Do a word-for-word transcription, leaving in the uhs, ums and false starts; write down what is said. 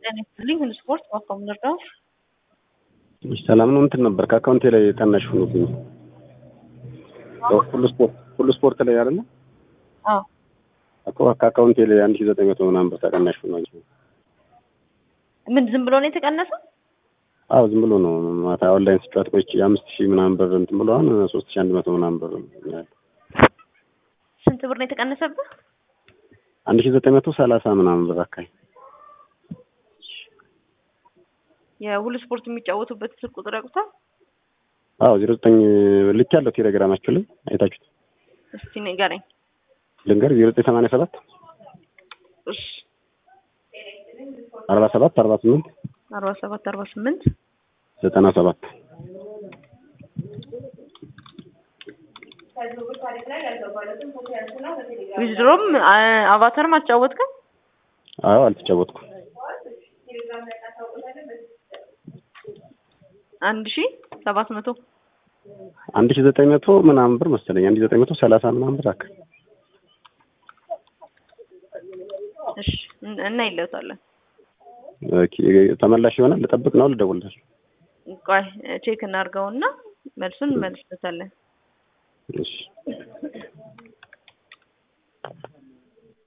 ለኔ ሁሉ ስፖርት አቋም ነበር። ሰላም ነው እንትን ነበር ከአካውንቴ ላይ ታናሽ ሆኖብኝ ሁሉ ስፖርት ሁሉ ስፖርት ላይ አይደለ? አዎ አኮ ከአካውንቴ ላይ አንድ ሺህ ዘጠኝ መቶ ምናምን ብር ተቀናሽ ሆኗል። ምን ዝም ብሎ ነው የተቀነሰው? አዎ ዝም ብሎ ነው። ማታ ኦንላይን ስጫወት ቆይቼ አምስት ሺህ ምናምን ብር እንትን ብሎ አሁን ሶስት ሺህ አንድ መቶ ምናምን ብር ያለው። ስንት ብር ነው የተቀነሰብህ? አንድ ሺህ ዘጠኝ መቶ ሰላሳ ምናምን ብር አካባቢ። የሁሉ ስፖርት የሚጫወቱበት ስልክ ቁጥር ያውቁታል? አዎ ዜሮ ዘጠኝ ልክ ያለው ቴሌግራማችሁ ላይ አይታችሁት? እስቲ ንገረኝ። ልንገር ዜሮ ዘጠኝ ሰማንያ ሰባት እሺ አርባ ሰባት አርባ ስምንት አርባ ሰባት አርባ ስምንት ዘጠና ሰባት ዊዝድሮም አቫተርም አጫወትከው? አዎ አልተጫወትኩም። አንድ ሺህ ሰባት መቶ አንድ ሺህ ዘጠኝ መቶ ምናምን ብር መሰለኝ አንድ ሺህ ዘጠኝ መቶ ሰላሳ ምናምን ብር አካባቢ። እሺ እና ይለውታለን። ኦኬ ተመላሽ ይሆናል። ልጠብቅ ነው ልደውልልሽ? ቆይ ቼክ እናድርገውና መልሱን መልስበታለን። እሺ